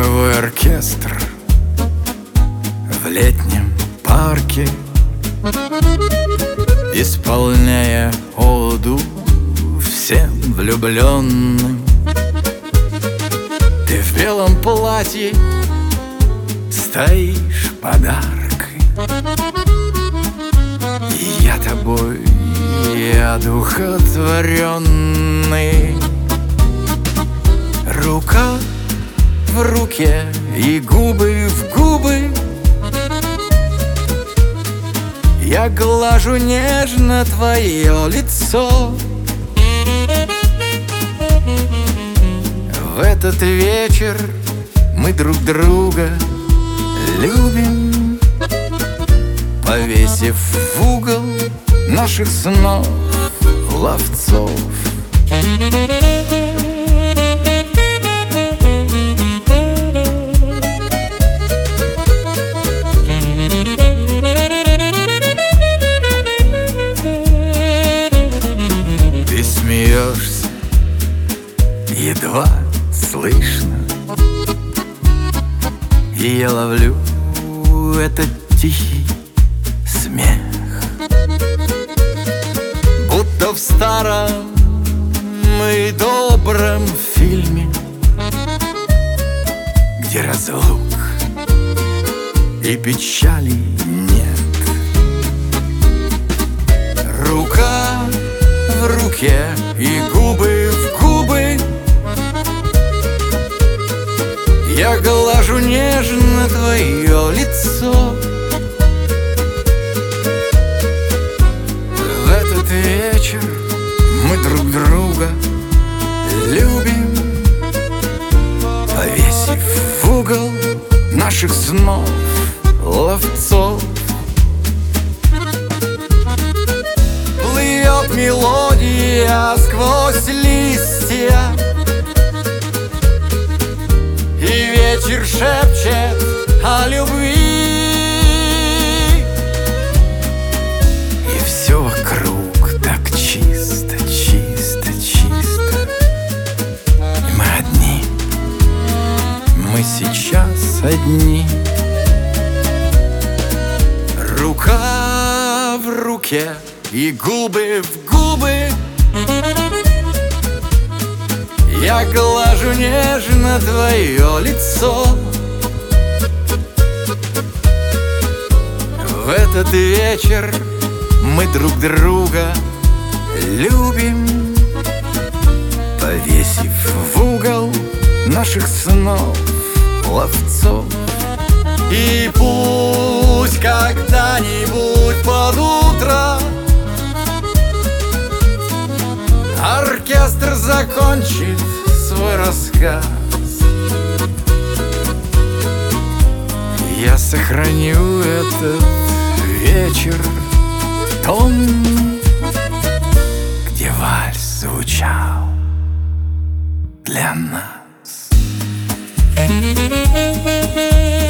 Живой оркестр в летнем парке, исполняя оду всем влюбленным. Ты в белом платье стоишь подаркой, и я тобой одухотворенный. Рука в руке и губы в губы, я глажу нежно твое лицо. В этот вечер мы друг друга любим, повесив в угол наших снов ловцов. Ты смеешься, едва слышно, и я ловлю этот тихий смех, будто в старом и добром фильме, где разлук и печали нет. Рука в руке и губы в губы, я глажу нежно твое лицо. В этот вечер мы друг друга любим, повесив в угол наших снов ловцов. Плывет мелодия сквозь листья, и ветер шепчет о любви, и все вокруг так чисто, чисто, чисто. И мы одни, мы сейчас одни. Рука в руке и губы в губы, я глажу нежно твое лицо. В этот вечер мы друг друга любим, повесив в угол наших снов ловцов. И пусть когда-нибудь под утро оркестр закончит свой рассказ, я сохраню этот вечер в том, где вальс звучал для нас.